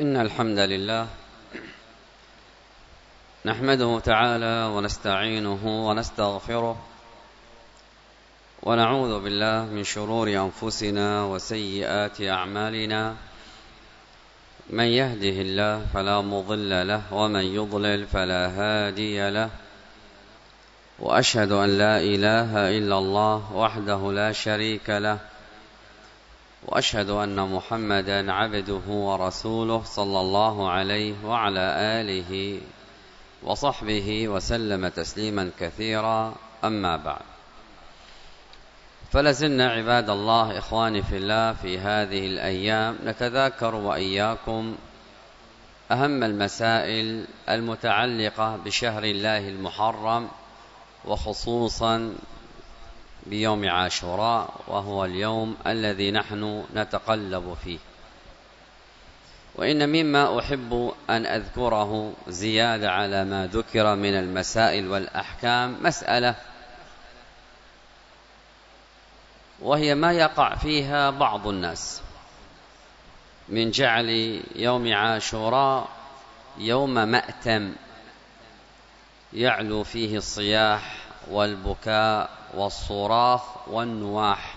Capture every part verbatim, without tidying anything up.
إن الحمد لله نحمده تعالى ونستعينه ونستغفره ونعوذ بالله من شرور أنفسنا وسيئات أعمالنا. من يهده الله فلا مضل له ومن يضلل فلا هادي له، وأشهد أن لا إله إلا الله وحده لا شريك له، وأشهد أن محمدا عبده ورسوله صلى الله عليه وعلى آله وصحبه وسلم تسليما كثيرا. أما بعد، فلازلنا عباد الله إخواني في الله في هذه الأيام نتذاكر وإياكم أهم المسائل المتعلقة بشهر الله المحرم، وخصوصا بيوم عاشوراء، وهو اليوم الذي نحن نتقلب فيه. وإن مما أحب أن أذكره زيادة على ما ذكر من المسائل والأحكام مسألة، وهي ما يقع فيها بعض الناس من جعل يوم عاشوراء يوم مأتم يعلو فيه الصياح والبكاء والصراخ والنواح،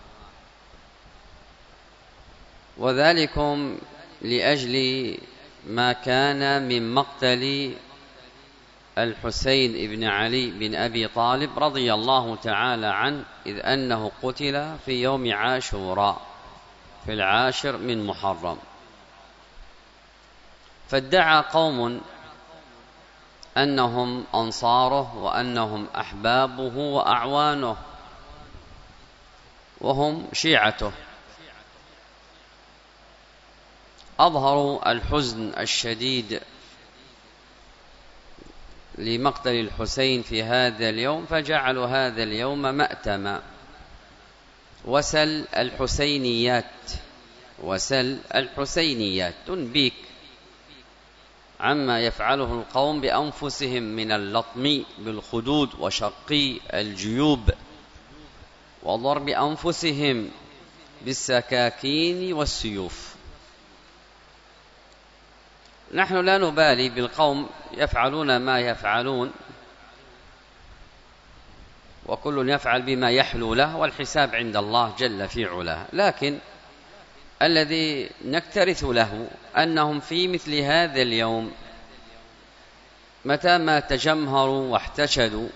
وذلكم لأجل ما كان من مقتل الحسين بن علي بن أبي طالب رضي الله تعالى عنه، إذ أنه قتل في يوم عاشوراء في العاشر من محرم. فادعى قوم أنهم أنصاره وأنهم أحبابه وأعوانه، وهم شيعته، أظهروا الحزن الشديد لمقتل الحسين في هذا اليوم، فجعلوا هذا اليوم مأتما. وسل الحسينيات وسل الحسينيات تنبيك عما يفعله القوم بأنفسهم من اللطم بالخدود وشق الجيوب وضرب أنفسهم بالسكاكين والسيوف. نحن لا نبالي بالقوم يفعلون ما يفعلون، وكل يفعل بما يحلو له، والحساب عند الله جل في علاه. لكن الذي نكترث له أنهم في مثل هذا اليوم متى ما تجمهروا واحتشدوا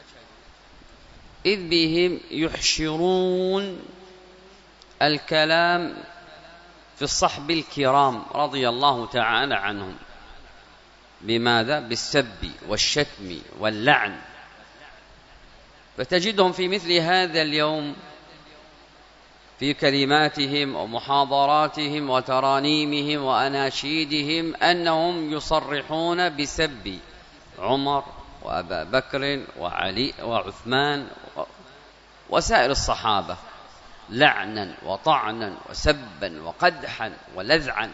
إذ بهم يحشرون الكلام في الصحب الكرام رضي الله تعالى عنهم. بماذا؟ بالسب والشتم واللعن. فتجدهم في مثل هذا اليوم في كلماتهم ومحاضراتهم وترانيمهم وأناشيدهم أنهم يصرحون بسب عمر وأبا بكر وعلي وعثمان وسائر الصحابة لعنا وطعنا وسبا وقدحا ولذعا.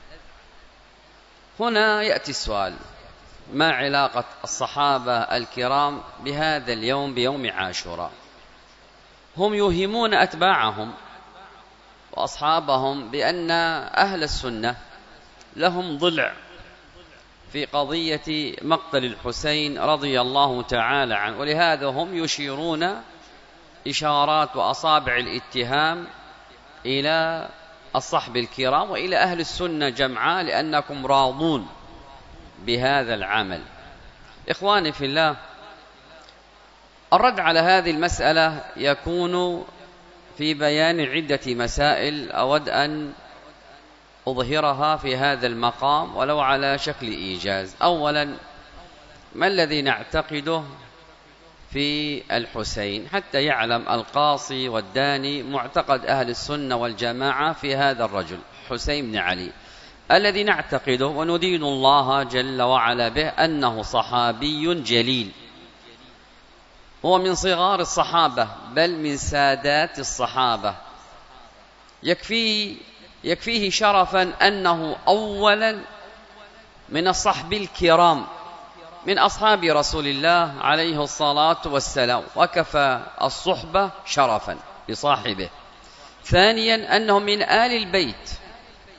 هنا يأتي السؤال: ما علاقة الصحابة الكرام بهذا اليوم بيوم عاشوراء؟ هم يوهمون أتباعهم وأصحابهم بأن أهل السنة لهم ضلع في قضية مقتل الحسين رضي الله تعالى عنه، ولهذا هم يشيرون إشارات وأصابع الاتهام إلى الصحب الكرام وإلى أهل السنة جمعاء لأنكم راضون بهذا العمل. إخواني في الله، الرد على هذه المسألة يكون في بيان عدة مسائل أود أن أظهرها في هذا المقام ولو على شكل إيجاز. أولا، ما الذي نعتقده في الحسين حتى يعلم القاصي والداني معتقد أهل السنة والجماعة في هذا الرجل حسين بن علي الذي نعتقده وندين الله جل وعلا به أنه صحابي جليل، هو من صغار الصحابة بل من سادات الصحابة. يكفيه, يكفيه شرفا أنه أولا من الصحب الكرام من أصحاب رسول الله عليه الصلاة والسلام، وكفى الصحبة شرفا لصاحبه. ثانيا، أنه من آل البيت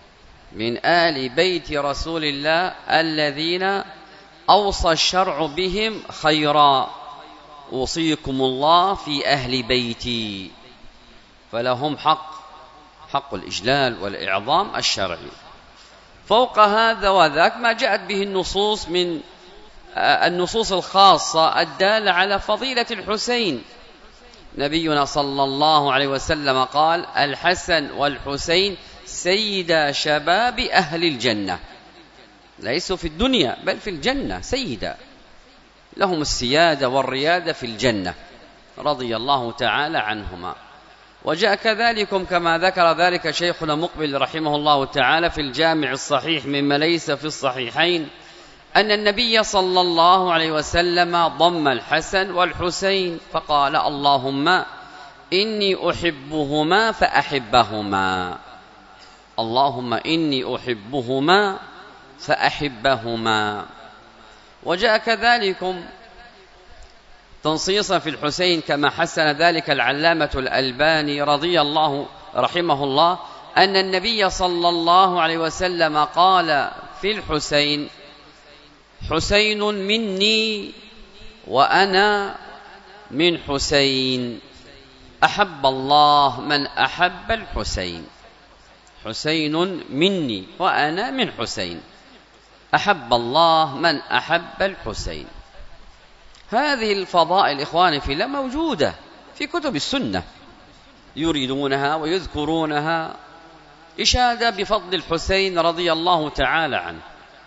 من آل بيت رسول الله الذين أوصى الشرع بهم خيرا، أوصيكم الله في أهل بيتي، فلهم حق حق الإجلال والإعظام الشرعي. فوق هذا وذاك ما جاءت به النصوص من النصوص الخاصة الدالة على فضيلة الحسين. نبينا صلى الله عليه وسلم قال: الحسن والحسين سيدا شباب أهل الجنة، ليسوا في الدنيا بل في الجنة سيدا، لهم السيادة والريادة في الجنة رضي الله تعالى عنهما. وجاء كذلكم كما ذكر ذلك شيخنا مقبل رحمه الله تعالى في الجامع الصحيح مما ليس في الصحيحين أن النبي صلى الله عليه وسلم ضم الحسن والحسين فقال: اللهم إني أحبهما فأحبهما، اللهم إني أحبهما فأحبهما. وجاء كذلكم تنصيصا في الحسين كما حسن ذلك العلامة الألباني رضي الله رحمه الله أن النبي صلى الله عليه وسلم قال في الحسين: حسين مني وأنا من حسين، أحب الله من أحب الحسين. حسين مني وأنا من حسين، أحب الله من أحب الحسين. هذه الفضائل إخواني في الله موجودة في كتب السنة، يريدونها ويذكرونها إشادة بفضل الحسين رضي الله تعالى عنه.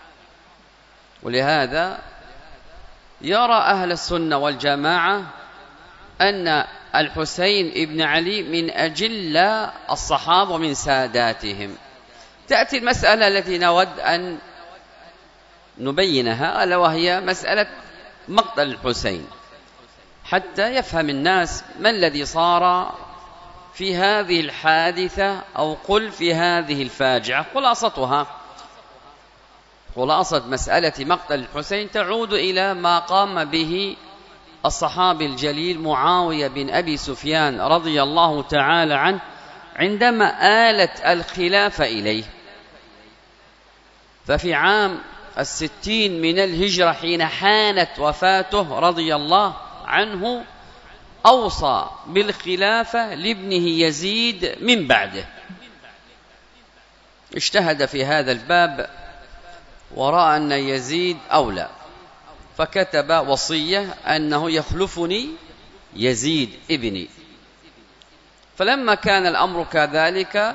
ولهذا يرى أهل السنة والجماعة أن الحسين ابن علي من أجل الصحابة ومن ساداتهم. تأتي المسألة التي نود أن نبينها، ألا وهي مسألة مقتل الحسين، حتى يفهم الناس ما الذي صار في هذه الحادثة، أو قل في هذه الفاجعة. خلاصتها خلاصة مسألة مقتل الحسين تعود إلى ما قام به الصحابي الجليل معاوية بن أبي سفيان رضي الله تعالى عنه عندما آلت الخلافة إليه. ففي عام الستين من الهجرة حين حانت وفاته رضي الله عنه أوصى بالخلافة لابنه يزيد من بعده. اجتهد في هذا الباب ورأى أن يزيد أولى، فكتب وصية أنه يخلفني يزيد ابني. فلما كان الأمر كذلك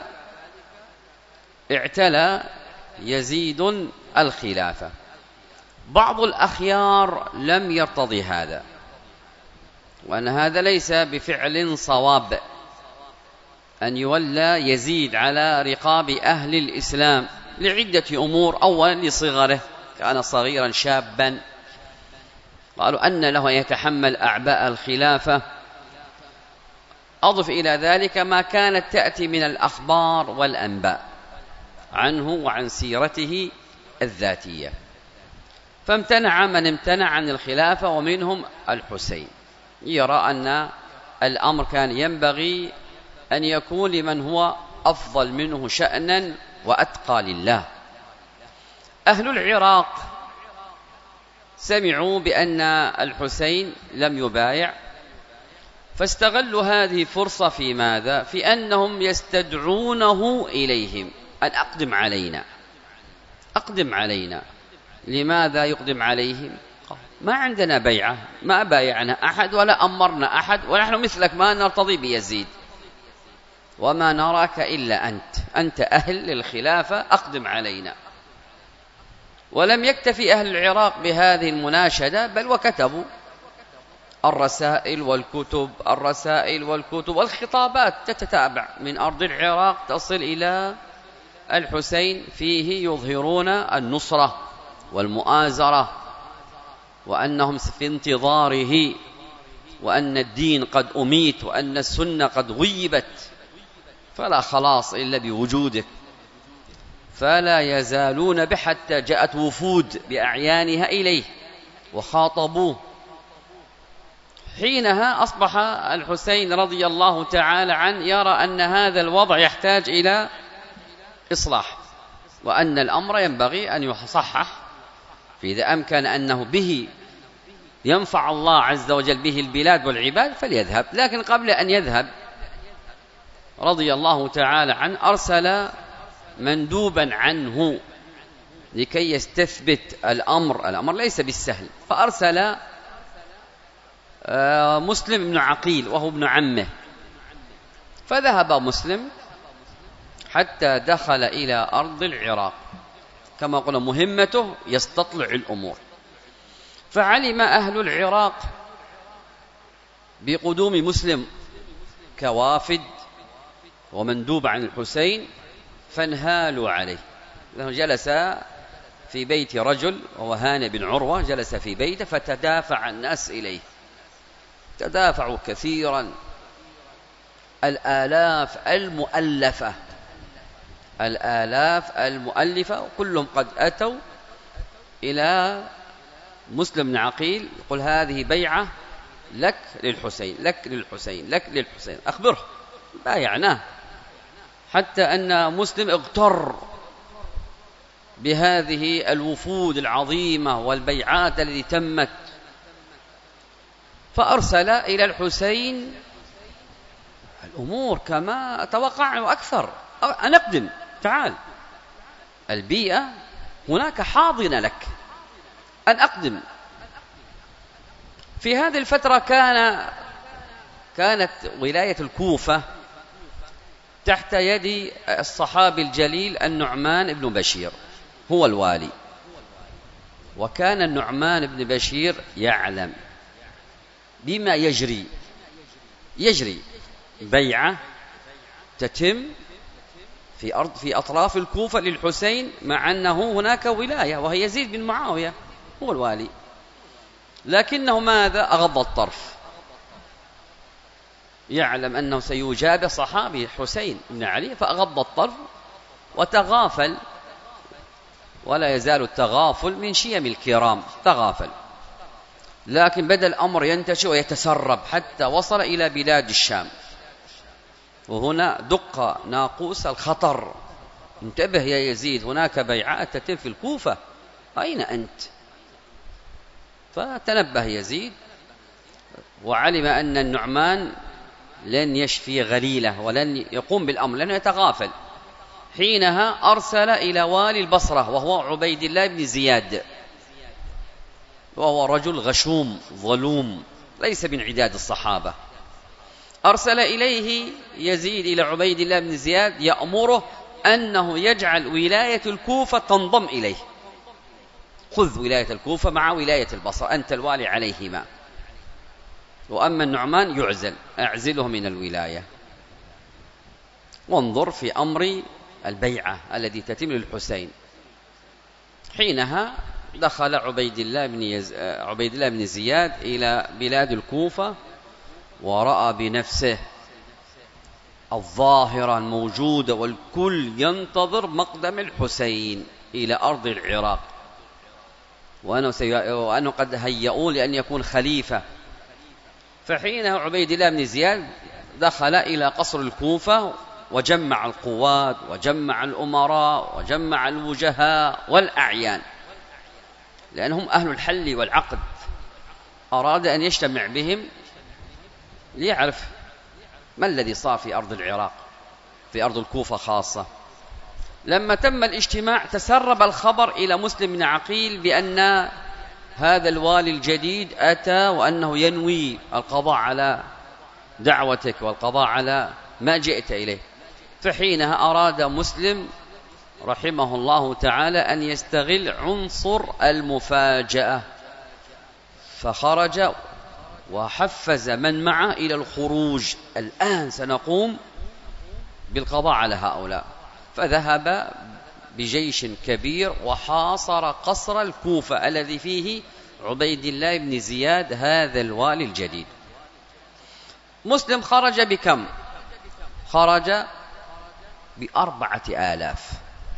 اعتلى يزيد الخلافة. بعض الأخيار لم يرتضي هذا، وأن هذا ليس بفعل صواب أن يولى يزيد على رقاب أهل الإسلام لعدة أمور. أولا لصغره، كان صغيرا شابا، قالوا أن له أن يتحمل أعباء الخلافة. أضف إلى ذلك ما كانت تأتي من الأخبار والأنباء عنه وعن سيرته الذاتية، فامتنع من امتنع عن الخلافة، ومنهم الحسين. يرى أن الأمر كان ينبغي أن يكون لمن هو أفضل منه شأنا وأتقى لله. أهل العراق سمعوا بأن الحسين لم يبايع، فاستغلوا هذه فرصة في ماذا؟ في أنهم يستدعونه إليهم أن أقدم علينا أقدم علينا. لماذا يقدم عليهم؟ ما عندنا بيعة، ما بايعنا أحد ولا أمرنا أحد، ونحن مثلك ما نرتضي بيزيد، وما نراك إلا أنت أنت أهل للخلافة، أقدم علينا. ولم يكتفي أهل العراق بهذه المناشدة، بل وكتبوا الرسائل والكتب الرسائل والكتب والخطابات تتتابع من أرض العراق تصل إلى الحسين، فيه يظهرون النصرة والمؤازرة، وأنهم في انتظاره، وأن الدين قد أميت، وأن السنة قد غيبت، فلا خلاص إلا بوجودك. فلا يزالون به حتى جاءت وفود بأعيانها إليه وخاطبوه. حينها أصبح الحسين رضي الله تعالى عنه يرى أن هذا الوضع يحتاج إلى إصلاح، وأن الأمر ينبغي أن يصحح، فإذا أمكن أنه به ينفع الله عز وجل به البلاد والعباد فليذهب. لكن قبل أن يذهب رضي الله تعالى عنه أرسل مندوبا عنه لكي يستثبت الأمر. الأمر ليس بالسهل، فأرسل مسلم بن عقيل وهو ابن عمه، فذهب مسلم حتى دخل إلى أرض العراق، كما قلنا مهمته يستطلع الأمور. فعلم أهل العراق بقدوم مسلم كوافد ومندوب عن الحسين، فانهالوا عليه. جلس في بيت رجل وهو هانئ بن عروة، جلس في بيته فتدافع الناس إليه، تدافعوا كثيرا، الآلاف المؤلفة الآلاف المؤلفة كلهم قد أتوا إلى مسلم بن عقيل، يقول هذه بيعة لك للحسين، لك للحسين، لك للحسين، أخبره. بايعناه، حتى أن مسلم اغتر بهذه الوفود العظيمة والبيعات التي تمت، فأرسل إلى الحسين الأمور كما توقع وأكثر. أنا أقدم، تعال، البيئة هناك حاضنة لك، أن أقدم. في هذه الفترة كان كانت ولاية الكوفة تحت يد الصحابي الجليل النعمان بن بشير، هو الوالي. وكان النعمان بن بشير يعلم بما يجري يجري بيعة تتم في أرض في أطراف الكوفة للحسين، مع أنه هناك ولاية وهي يزيد بن معاوية هو الوالي، لكنه ماذا؟ أغض الطرف، يعلم أنه سيجاب صحابي حسين بن علي، فأغض الطرف وتغافل، ولا يزال التغافل من شيم الكرام، تغافل. لكن بدأ الأمر ينتشر ويتسرب حتى وصل إلى بلاد الشام، وهنا دق ناقوس الخطر، انتبه يا يزيد، هناك بيعات تتم في الكوفة، أين أنت؟ فتنبه يزيد وعلم أن النعمان لن يشفي غليله ولن يقوم بالأمر لأنه يتغافل. حينها أرسل إلى والي البصرة وهو عبيد الله بن زياد، وهو رجل غشوم ظلوم ليس من عداد الصحابة. أرسل إليه يزيد إلى عبيد الله بن زياد يأمره أنه يجعل ولاية الكوفة تنضم إليه، خذ ولاية الكوفة مع ولاية البصرة، أنت الوالي عليهما، وأما النعمان يعزل، أعزله من الولاية. وانظر في أمر البيعة الذي تتم للحسين. حينها دخل عبيد الله بن يز... عبيد الله بن زياد إلى بلاد الكوفة، ورأى بنفسه الظاهرة الموجودة والكل ينتظر مقدم الحسين إلى أرض العراق، وأنه, سي... وأنه قد هيئوا لأن يكون خليفة. فحينها عبيد الله بن زياد دخل إلى قصر الكوفة وجمع القوات وجمع الأمراء وجمع الوجهاء والأعيان، لأنهم أهل الحل والعقد، أراد أن يجتمع بهم ليعرف ما الذي صار في أرض العراق، في أرض الكوفة خاصة. لما تم الاجتماع تسرب الخبر إلى مسلم بن عقيل بأن هذا الوالي الجديد أتى وأنه ينوي القضاء على دعوتك والقضاء على ما جئت إليه. فحينها أراد مسلم رحمه الله تعالى أن يستغل عنصر المفاجأة، فخرج وحفز من معه إلى الخروج، الآن سنقوم بالقضاء على هؤلاء. فذهب بجيش كبير وحاصر قصر الكوفة الذي فيه عبيد الله بن زياد هذا الوالي الجديد. مسلم خرج بكم؟ خرج بأربعة آلاف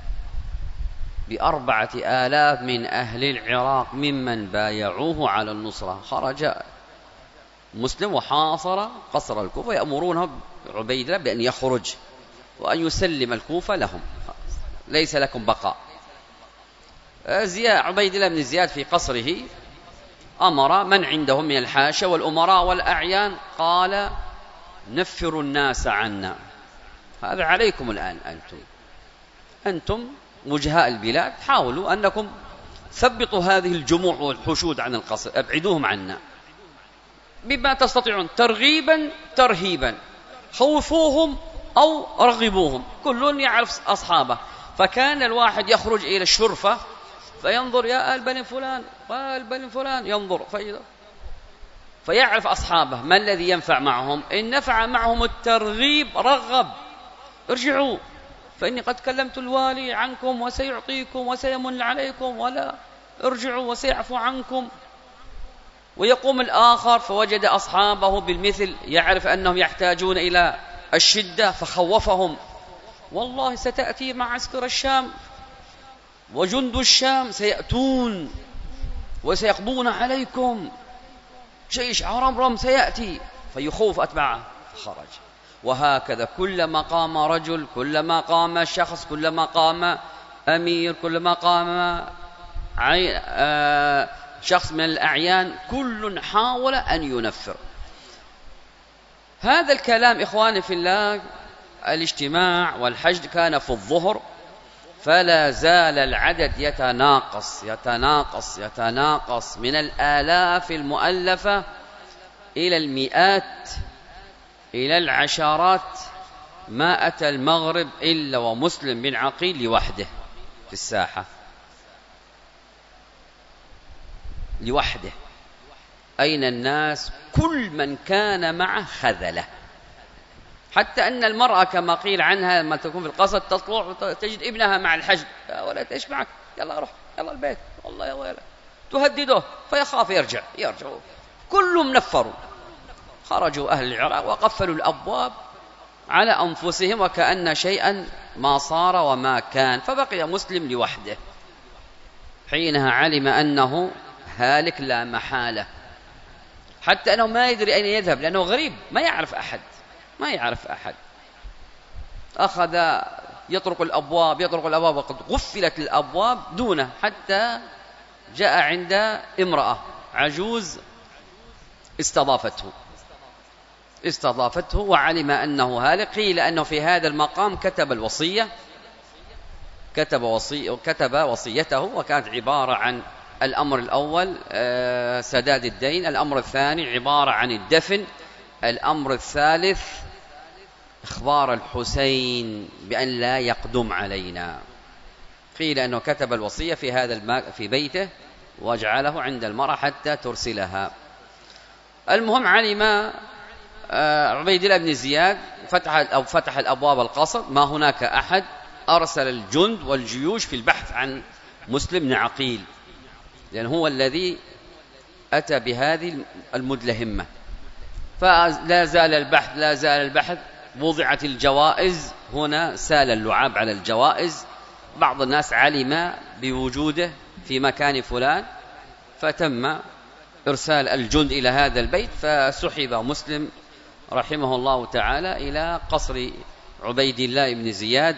بأربعة آلاف من أهل العراق ممن بايعوه على النصرة. خرج مسلم وحاصر قصر الكوفة، يأمرونه عبيد الله بأن يخرج وأن يسلم الكوفة لهم. ليس لكم بقاء. زياد عبيد الله بن زياد في قصره أمر من عندهم من الحاشا والأمراء والأعيان، قال نفروا الناس عنا، هذا عليكم الآن، أنتم أنتم وجهاء البلاد، حاولوا أنكم ثبطوا هذه الجموع والحشود عن القصر، أبعدوهم عنا بما تستطيعون، ترغيبا ترهيبا، خوفوهم أو رغبوهم، كل يعرف أصحابه. فكان الواحد يخرج إلى الشرفة فينظر يا آل بني فلان وآل بني فلان، ينظر فإذا فيعرف أصحابه ما الذي ينفع معهم. إن نفع معهم الترغيب رغب، ارجعوا فإني قد كلمت الوالي عنكم وسيعطيكم وسيمن عليكم، ولا ارجعوا وسيعفو عنكم. ويقوم الآخر فوجد أصحابه بالمثل، يعرف أنهم يحتاجون إلى الشدة فخوفهم، والله ستأتي معسكر الشام وجند الشام سيأتون وسيقضون عليكم، جيش عرمرم سيأتي، فيخوف أتباعه، خرج. وهكذا كلما قام رجل، كلما قام شخص، كلما قام أمير، كلما قام شخص من الأعيان، كل حاول أن ينفر. هذا الكلام إخواني في الله، الاجتماع والحشد كان في الظهر، فلا زال العدد يتناقص يتناقص يتناقص من الآلاف المؤلفة إلى المئات إلى العشرات. ما أتى المغرب إلا ومسلم بن عقيل لوحده في الساحة، لوحده. أين الناس؟ كل من كان معه خذله، حتى أن المرأة كما قيل عنها لما تكون في القصر تطلع تجد ابنها مع الحشد، يا ولد ايش معك؟ يلا روح، يلا البيت، والله يا ولد، تهدده فيخاف يرجع يرجعوا كلهم نفروا، خرجوا أهل العراق وقفلوا الأبواب على أنفسهم وكأن شيئا ما صار وما كان، فبقي مسلم لوحده. حينها علم أنه هالك لا محالة، حتى أنه ما يدري أين يذهب لأنه غريب، ما يعرف أحد ما يعرف أحد. أخذ يطرق الأبواب يطرق الأبواب وقد غفلت الأبواب دونه، حتى جاء عند امرأة عجوز استضافته استضافته وعلم أنه هالك. قيل أنه في هذا المقام كتب الوصية كتب وصي كتب وصيته، وكانت عبارة عن الأمر الأول سداد الدين، الأمر الثاني عبارة عن الدفن، الأمر الثالث إخبار الحسين بأن لا يقدم علينا. قيل أنه كتب الوصية في هذا الماء في بيته وجعله عند المرأة حتى ترسلها. المهم علم عبيد الله بن زياد فتح أو فتح الأبواب القصر، ما هناك أحد، أرسل الجند والجيوش في البحث عن مسلم بن عقيل، لأن هو الذي أتى بهذه المدلهمة. فلا زال البحث لا زال البحث وضعت الجوائز، هنا سال اللعاب على الجوائز، بعض الناس علم بوجوده في مكان فلان فتم إرسال الجند إلى هذا البيت، فسحب مسلم رحمه الله تعالى إلى قصر عبيد الله بن زياد،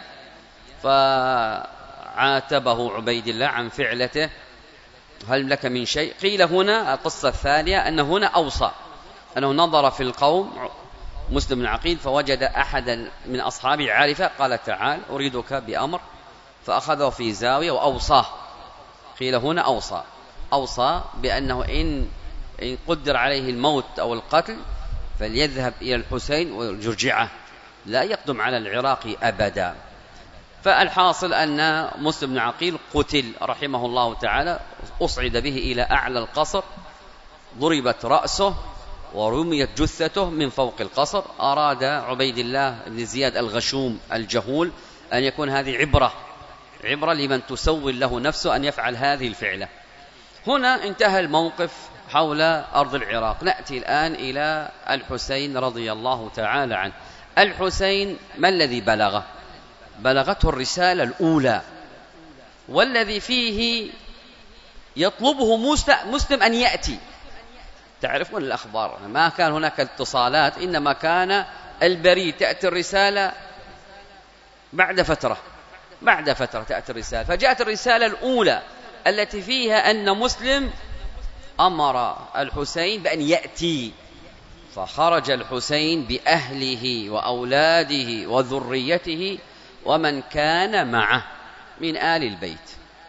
فعاتبه عبيد الله عن فعلته، هل لك من شيء؟ قيل هنا القصة الثانية أن هنا أوصى، أنه نظر في القوم مسلم بن عقيل فوجد أحدا من أصحابه عارفة، قال تعال أريدك بأمر، فأخذه في زاوية وأوصاه. قيل هنا أوصى أوصى بأنه إن إن قدر عليه الموت أو القتل فليذهب إلى الحسين ويرجعه، لا يقدم على العراق أبدا. فالحاصل أن مسلم بن عقيل قتل رحمه الله تعالى، أصعد به إلى أعلى القصر، ضربت رأسه ورميت جثته من فوق القصر. أراد عبيد الله بن زياد الغشوم الجهول أن يكون هذه عبرة عبرة لمن تسول له نفسه أن يفعل هذه الفعلة. هنا انتهى الموقف حول أرض العراق. نأتي الآن إلى الحسين رضي الله تعالى عنه. الحسين ما الذي بلغه؟ بلغته الرسالة الأولى، والذي فيه يطلبه مسلم أن يأتي. تعرفون الأخبار، ما كان هناك اتصالات، إنما كان البريد تأتي الرسالة بعد فترة، بعد فترة تأتي الرسالة. فجاءت الرسالة الأولى التي فيها أن مسلم أمر الحسين بأن يأتي، فخرج الحسين بأهله وأولاده وذريته ومن كان معه من آل البيت.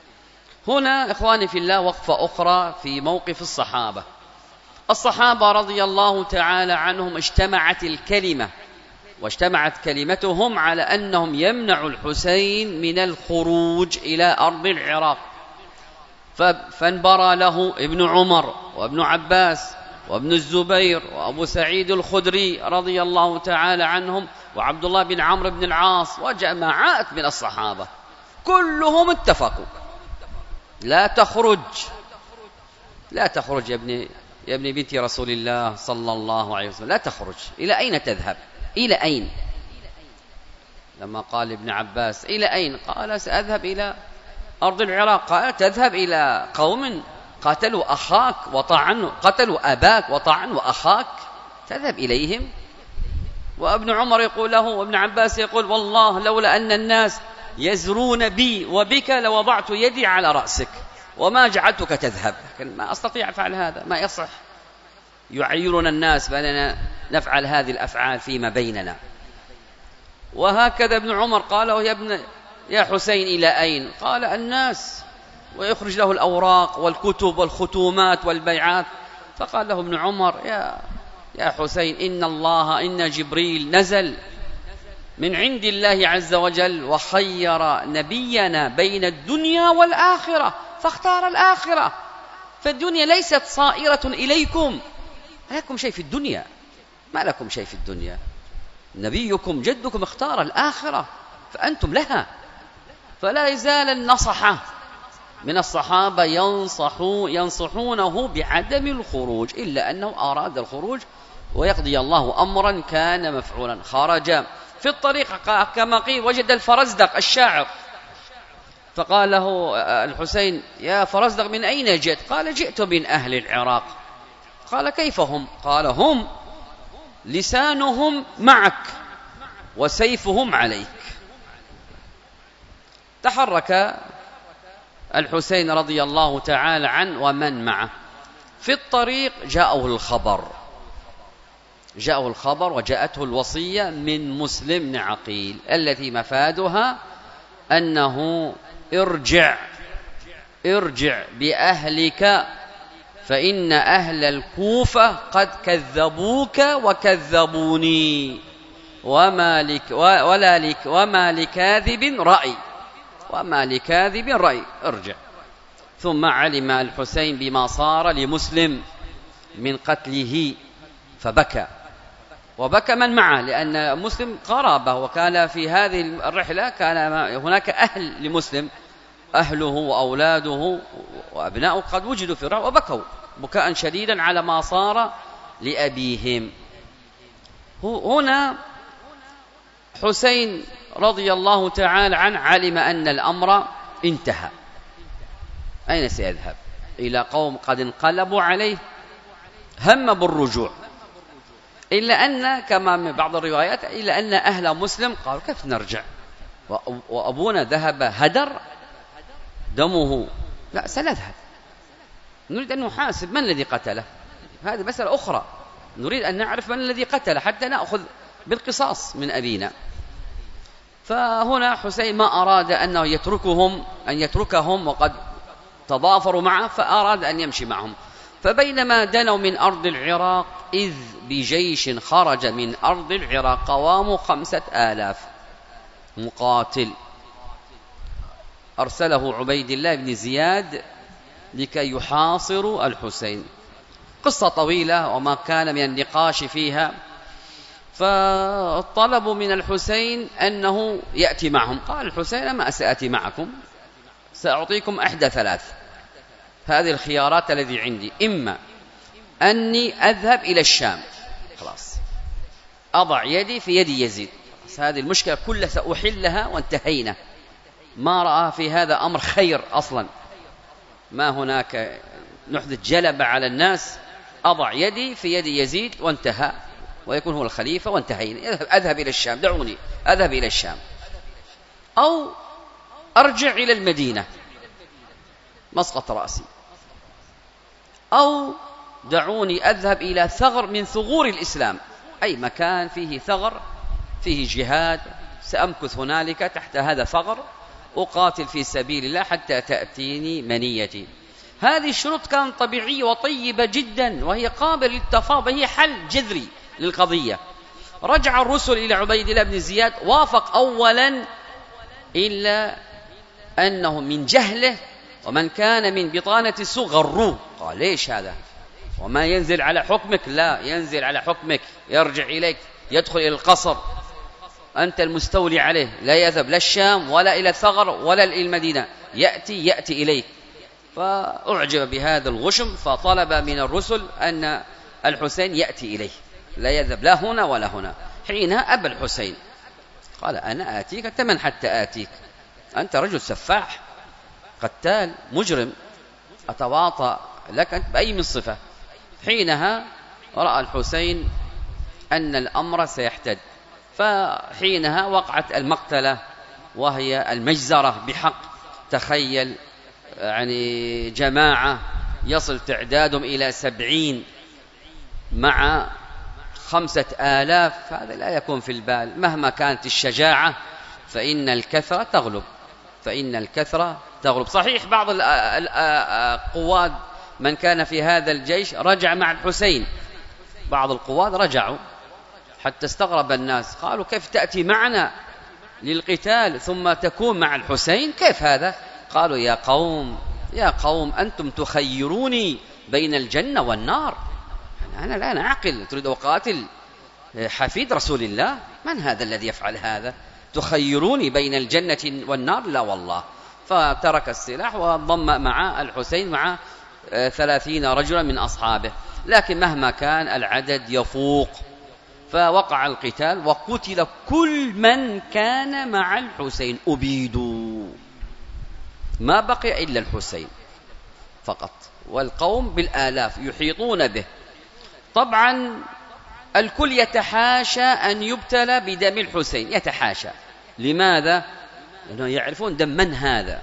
هنا إخواني في الله وقفة أخرى في موقف الصحابة. الصحابة رضي الله تعالى عنهم اجتمعت الكلمة واجتمعت كلمتهم على أنهم يمنعوا الحسين من الخروج إلى أرض العراق، فانبرى له ابن عمر وابن عباس وابن الزبير وأبو سعيد الخدري رضي الله تعالى عنهم وعبد الله بن عمرو بن العاص وجماعات من الصحابة، كلهم اتفقوا لا تخرج لا تخرج يا ابن يا ابن بنت رسول الله صلى الله عليه وسلم، لا تخرج. إلى أين تذهب؟ إلى أين؟ لما قال ابن عباس إلى أين؟ قال سأذهب إلى أرض العراق. قال تذهب إلى قوم قتلوا أخاك وطعنوا قتلوا أباك وطعنوا أخاك، تذهب إليهم؟ وابن عمر يقول له وابن عباس يقول والله لولا أن الناس يزرون بي وبك لوضعت يدي على رأسك وما جعلتك تذهب، لكن ما أستطيع أفعل هذا، ما يصح يعيرنا الناس بأننا نفعل هذه الأفعال فيما بيننا. وهكذا ابن عمر قال له يا ابن يا حسين إلى أين؟ قال الناس، ويخرج له الأوراق والكتب والختومات والبيعات. فقال له ابن عمر يا يا حسين إن الله إن جبريل نزل من عند الله عز وجل وخير نبينا بين الدنيا والآخرة فاختار الآخرة، فالدنيا ليست صائرة إليكم، ما لكم شيء في الدنيا، ما لكم شيء في الدنيا، نبيكم جدكم اختار الآخرة فأنتم لها. فلا يزال النصحة من الصحابة ينصحون ينصحونه بعدم الخروج، إلا أنه أراد الخروج ويقضي الله أمرا كان مفعولا. خرج في الطريق كما قيل وجد الفرزدق الشاعر، فقال له الحسين يا فرزدق من أين جئت؟ قال جئت من أهل العراق. قال كيف هم؟ قال هم لسانهم معك وسيفهم عليك. تحرك الحسين رضي الله تعالى عنه ومن معه. في الطريق جاءه الخبر جاءه الخبر وجاءته الوصية من مسلم بن عقيل التي مفادها أنه ارجع ارجع بأهلك فإن أهل الكوفة قد كذبوك وكذبوني وما لك ولا لك وما لكاذب رأي وما لكاذب رأي ارجع. ثم علم الحسين بما صار لمسلم من قتله فبكى، وبكى من معه، لأن مسلم قرابه، وكان في هذه الرحلة كان هناك أهل لمسلم، أهله وأولاده وأبناؤه قد وجدوا في الرحلة وبكوا بكاء شديدا على ما صار لأبيهم. هنا حسين رضي الله تعالى عنه علم أن الأمر انتهى. أين سيذهب؟ إلى قوم قد انقلبوا عليه، هم بالرجوع، إلا أن كما من بعض الروايات إلا أن أهل مسلم قالوا كيف نرجع وأبونا ذهب هدر دمه، لا سنذهب، نريد أن نحاسب من الذي قتله، هذه مسألة أخرى، نريد أن نعرف من الذي قتله حتى نأخذ بالقصاص من أبينا. فهنا حسين ما أراد أنه يتركهم أن يتركهم وقد تضافروا معه، فأراد أن يمشي معهم. فبينما دنوا من أرض العراق إذ بجيش خرج من أرض العراق قوام خمسة آلاف مقاتل أرسله عبيد الله بن زياد لكي يحاصروا الحسين. قصة طويلة وما كان من النقاش فيها. فطلبوا من الحسين أنه يأتي معهم، قال الحسين ما سأتي معكم، سأعطيكم إحدى ثلاث، هذه الخيارات الذي عندي، إما أني أذهب إلى الشام، خلاص أضع يدي في يد يزيد، هذه المشكلة كلها سأحلها وانتهينا، ما رأى في هذا أمر خير أصلا، ما هناك نحدث جلب على الناس، أضع يدي في يد يزيد وانتهى ويكون هو الخليفة وانتهينا، أذهب إلى الشام، دعوني أذهب إلى الشام. أو أرجع إلى المدينة مسقط رأسي، أو دعوني أذهب إلى ثغر من ثغور الإسلام، أي مكان فيه ثغر فيه جهاد، سأمكث هنالك تحت هذا الثغر أقاتل في سبيل الله حتى تأتيني منيتي. هذه الشروط كانت طبيعية وطيبة جدا، وهي قابلة للتفاوض، هي حل جذري للقضية. رجع الرسل إلى عبيد الله بن زياد، وافق أولا، إلا أنه من جهله ومن كان من بطانة السوء غروه، قال ليش هذا وما ينزل على حكمك؟ لا ينزل على حكمك، يرجع إليك، يدخل إلى القصر، أنت المستولي عليه، لا يذهب لا الشام ولا إلى الثغر ولا إلى المدينة، يأتي يأتي إليك. فأعجب بهذا الغشم، فطلب من الرسل أن الحسين يأتي إليه، لا يذهب لا هنا ولا هنا. حينها أبى الحسين، قال أنا آتيك، أنت من حتى آتيك؟ أنت رجل سفاح قتال مجرم، أتواطأ لك أنت بأي من صفة؟ حينها رأى الحسين أن الأمر سيحتد، فحينها وقعت المقتلة وهي المجزرة بحق. تخيل يعني جماعة يصل تعدادهم إلى سبعين مع خمسة آلاف، هذا لا يكون في البال. مهما كانت الشجاعة فإن الكثرة تغلب، فإن الكثرة تغلب. صحيح بعض القواد من كان في هذا الجيش رجع مع الحسين، بعض القواد رجعوا، حتى استغرب الناس، قالوا كيف تأتي معنا للقتال ثم تكون مع الحسين؟ كيف هذا؟ قالوا يا قوم يا قوم أنتم تخيروني بين الجنة والنار، أنا لا أعقل، تريد أقاتل حفيد رسول الله؟ من هذا الذي يفعل هذا؟ تخيروني بين الجنة والنار؟ لا والله. فترك السلاح وضم مع الحسين مع ثلاثين رجلا من أصحابه، لكن مهما كان العدد يفوق. فوقع القتال وقتل كل من كان مع الحسين، أبيدوا، ما بقي إلا الحسين فقط، والقوم بالآلاف يحيطون به. طبعا الكل يتحاشى أن يبتلى بدم الحسين، يتحاشى. لماذا؟ لأنهم يعرفون دم من هذا،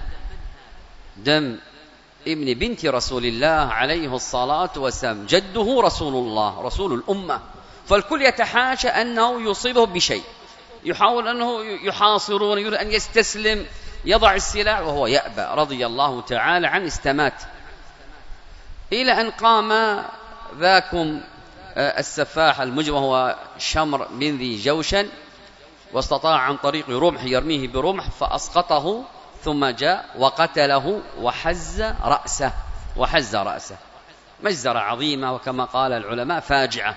دم ابن بنت رسول الله عليه الصلاة والسلام، جده رسول الله رسول الأمة، فالكل يتحاشى أنه يصيبه بشيء. يحاول أنه يحاصرون، يريد أن يستسلم، يضع السلاح، وهو يأبى رضي الله تعالى عنه، استمات. إلى أن قام ذاكم السفاح المجرم هو شمر بن ذي جوشن، واستطاع عن طريق رمح يرميه برمح فأسقطه، ثم جاء وقتله وحز رأسه وحز رأسه مجزرة عظيمة، وكما قال العلماء فاجعة.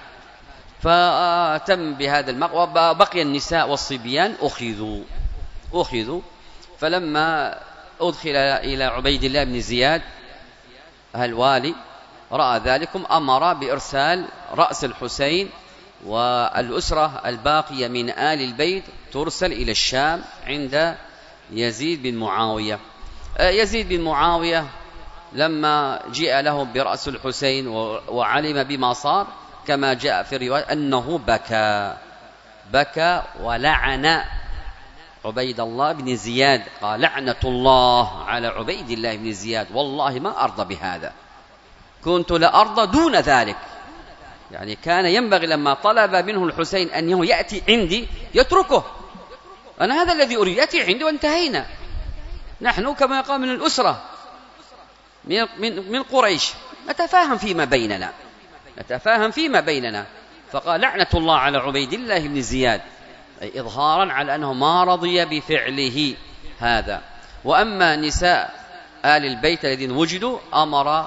فتم بهذا المقوى. وبقي النساء والصبيان أخذوا أخذوا فلما أدخل إلى عبيد الله بن زياد الوالي رأى ذلكم، أمر بإرسال رأس الحسين والأسرة الباقية من آل البيت ترسل إلى الشام عند يزيد بن معاوية. يزيد بن معاوية لما جاء له برأس الحسين وعلم بما صار، كما جاء في الرواية أنه بكى بكى ولعن عبيد الله بن زياد، قال لعنة الله على عبيد الله بن زياد، والله ما أرضى بهذا، كنت لأرضى دون ذلك. يعني كان ينبغي لما طلب منه الحسين أنه يأتي عندي يتركه، أنا هذا الذي أريد، يأتي عندي وانتهينا. نحن كما يقال من الأسرة من, من, من قريش، نتفاهم فيما بيننا نتفاهم فيما بيننا فقال لعنة الله على عبيد الله بن زياد، أي إظهارا على أنه ما رضي بفعله هذا. وأما نساء آل البيت الذين وجدوا، أمر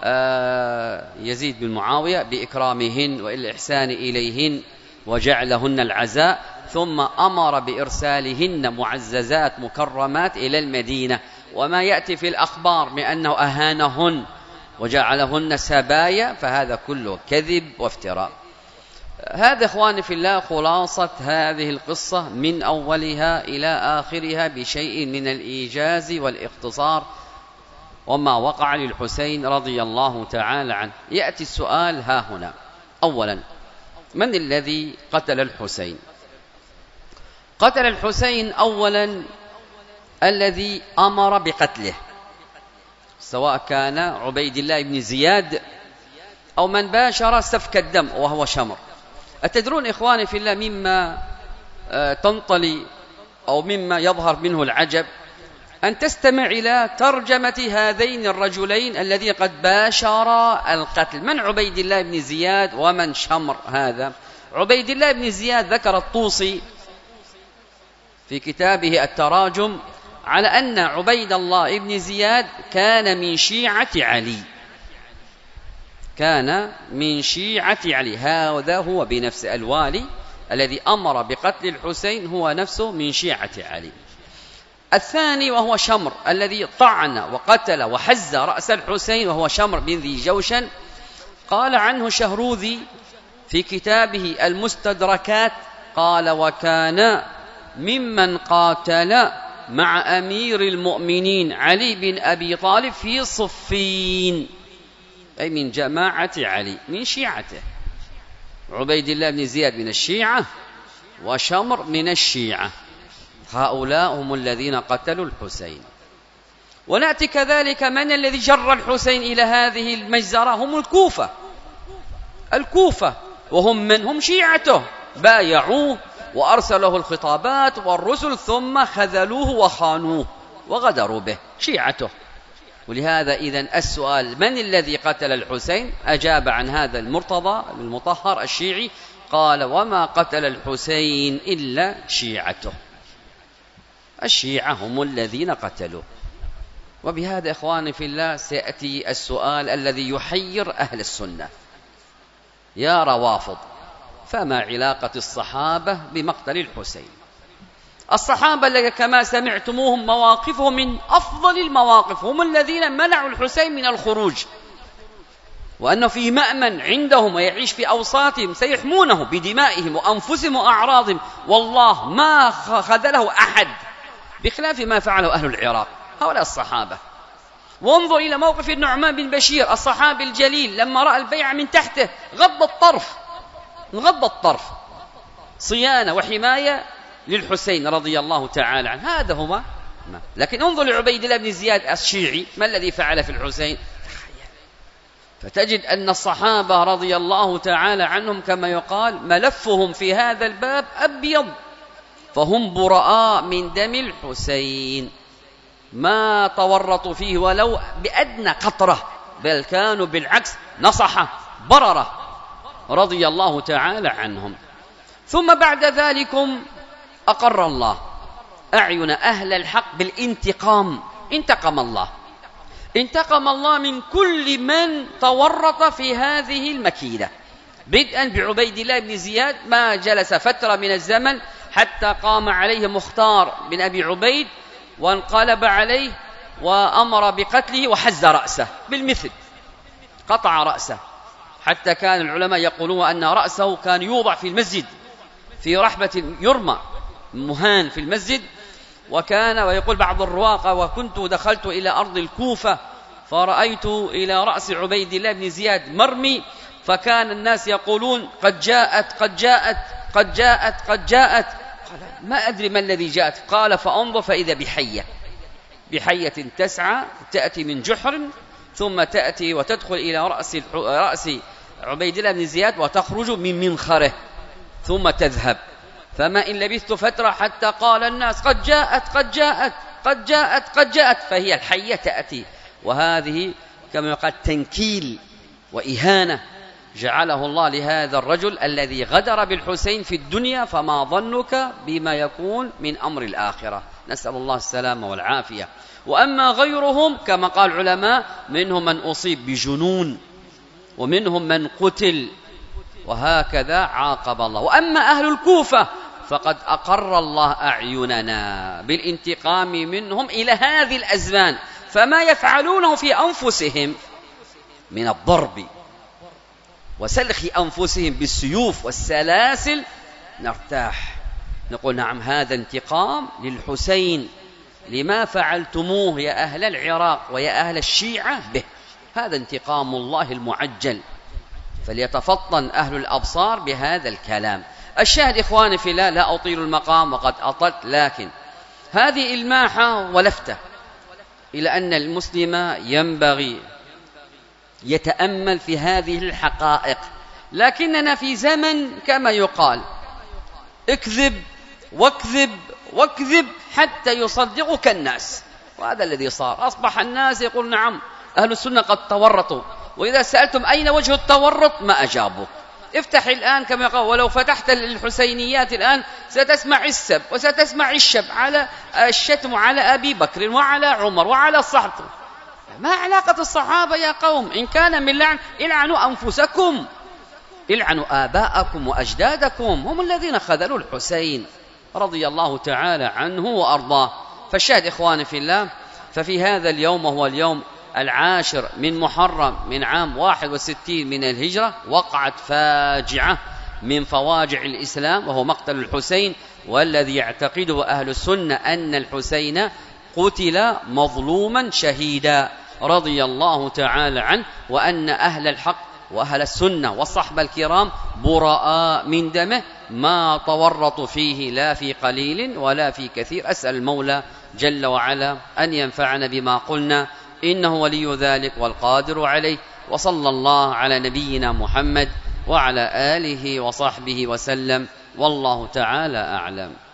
يزيد بن معاوية بإكرامهن والإحسان إليهن وجعلهن العزاء، ثم أمر بإرسالهن معززات مكرمات إلى المدينة. وما يأتي في الأخبار بأنه أهانهن وجعلهن سبايا فهذا كله كذب وافتراء. هذا إخواني في الله خلاصة هذه القصة من أولها إلى آخرها بشيء من الإيجاز والاختصار وما وقع للحسين رضي الله تعالى عنه. يأتي السؤال ها هنا، أولا من الذي قتل الحسين؟ قتل الحسين أولا الذي أمر بقتله، سواء كان عبيد الله بن زياد أو من باشر سفك الدم وهو شمر. أتدرون إخواني في الله مما تنطلي أو مما يظهر منه العجب أن تستمع إلى ترجمة هذين الرجلين الذين قد باشرا القتل، من عبيد الله بن زياد ومن شمر هذا. عبيد الله بن زياد ذكر الطوسي في كتابه التراجم على أن عبيد الله بن زياد كان من شيعة علي، كان من شيعة علي، هذا هو بنفسه الوالي الذي أمر بقتل الحسين هو نفسه من شيعة علي. الثاني وهو شمر الذي طعن وقتل وحز رأس الحسين وهو شمر بن ذي جوشن، قال عنه شهروذي في كتابه المستدركات قال: وكان ممن قاتل مع أمير المؤمنين علي بن أبي طالب في صفين، أي من جماعة علي من شيعته. عبيد الله بن زياد من الشيعة وشمر من الشيعة، هؤلاء هم الذين قتلوا الحسين. ونأتي كذلك من الذي جر الحسين إلى هذه المجزرة؟ هم الكوفة، الكوفة وهم من هم شيعته، بايعوه وأرسله الخطابات والرسل ثم خذلوه وخانوه وغدروا به، شيعته. ولهذا إذن السؤال: من الذي قتل الحسين؟ أجاب عن هذا المرتضى المطهر الشيعي، قال: وما قتل الحسين إلا شيعته، الشيعة هم الذين قتلوه. وبهذا إخواني في الله سيأتي السؤال الذي يحير أهل السنة: يا روافض، فما علاقة الصحابة بمقتل الحسين؟ الصحابة الذين كما سمعتموهم مواقفهم من أفضل المواقف، هم الذين منعوا الحسين من الخروج، وأنه في مأمن عندهم ويعيش في أوساطهم، سيحمونه بدمائهم وأنفسهم وأعراضهم، والله ما خذله أحد، بخلاف ما فعله أهل العراق هؤلاء الصحابة. وانظر إلى موقف النعمان بن بشير الصحابي الجليل لما رأى البيعة من تحته غض الطرف، غض الطرف، صيانة وحماية للحسين رضي الله تعالى عنه. هذا هو. لكن انظر لعبيد الله بن زياد الشيعي، ما الذي فعل في الحسين؟ فتجد أن الصحابة رضي الله تعالى عنهم كما يقال ملفهم في هذا الباب أبيض، فهم براء من دم الحسين، ما تورطوا فيه ولو بأدنى قطرة، بل كانوا بالعكس نصحة بررة رضي الله تعالى عنهم. ثم بعد ذلكم أقر الله أعين أهل الحق بالانتقام، انتقم الله، انتقم الله من كل من تورط في هذه المكيدة، بدءا بعبيد الله بن زياد، ما جلس فترة من الزمن حتى قام عليه مختار بن أبي عبيد وانقلب عليه وأمر بقتله وحز رأسه بالمثل، قطع رأسه، حتى كان العلماء يقولون أن رأسه كان يوضع في المسجد في رحبة يرمى مهان في المسجد. وكان ويقول بعض الرواة: وكنت دخلت إلى أرض الكوفة فرأيت إلى رأس عبيد الله بن زياد مرمي، فكان الناس يقولون: قد جاءت قد جاءت قد جاءت قد جاءت. قال: ما أدري ما الذي جاءت. قال: فأنظر فإذا بحية، بحية تسعى تأتي من جحر ثم تأتي وتدخل إلى رأس رأس عبيد الله بن زياد وتخرج من منخره ثم تذهب. فما إن لبثت فترة حتى قال الناس: قد جاءت قد جاءت قد جاءت قد جاءت. فهي الحية تأتي، وهذه كما يقال تنكيل وإهانة جعله الله لهذا الرجل الذي غدر بالحسين في الدنيا، فما ظنك بما يكون من أمر الآخرة؟ نسأل الله السلامة والعافية. وأما غيرهم كما قال العلماء: منهم من أصيب بجنون ومنهم من قتل، وهكذا عاقب الله. وأما أهل الكوفة فقد أقر الله أعيننا بالانتقام منهم إلى هذه الأزمان، فما يفعلونه في أنفسهم من الضرب وسلخ أنفسهم بالسيوف والسلاسل نرتاح، نقول: نعم، هذا انتقام للحسين لما فعلتموه يا أهل العراق ويا أهل الشيعة به، هذا انتقام الله المعجل. فليتفطن أهل الأبصار بهذا الكلام. الشاهد إخواني في الله، لا أطيل المقام وقد أطلت، لكن هذه إلماحة ولفتة إلى أن المسلم ينبغي يتأمل في هذه الحقائق. لكننا في زمن كما يقال اكذب واكذب واكذب حتى يصدقك الناس، وهذا الذي صار. أصبح الناس يقول نعم أهل السنة قد تورطوا، وإذا سألتم أين وجه التورط ما أجابوا. افتح الآن كما يقول، ولو فتحت الحسينيات الآن ستسمع السب وستسمع الشب على الشتم على أبي بكر وعلى عمر وعلى الصحابة. ما علاقة الصحابة يا قوم؟ إن كان من لعن العنوا أنفسكم، العنوا آباءكم وأجدادكم، هم الذين خذلوا الحسين رضي الله تعالى عنه وأرضاه. فالشاهد إخواني في الله، ففي هذا اليوم وهو اليوم العاشر من محرم من عام واحد وستين من الهجرة وقعت فاجعة من فواجع الإسلام، وهو مقتل الحسين، والذي يعتقده أهل السنة أن الحسين قتل مظلوما شهيدا رضي الله تعالى عنه، وأن أهل الحق وأهل السنة والصحبة الكرام براء من دمه ما تورطوا فيه لا في قليل ولا في كثير. أسأل المولى جل وعلا أن ينفعنا بما قلنا، إنه ولي ذلك والقادر عليه. وصلى الله على نبينا محمد وعلى آله وصحبه وسلم، والله تعالى أعلم.